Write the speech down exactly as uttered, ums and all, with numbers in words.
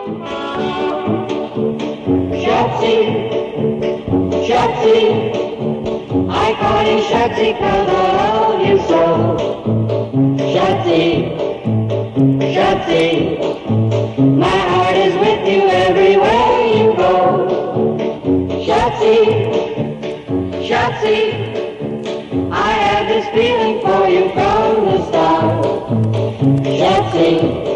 Shotzi, Shotzi, I call you Shotzi 'cause I love you so. Shotzi, Shotzi, my heart is with you everywhere you go. Shotzi, Shotzi, I have this feeling for you from the start. Shotzi.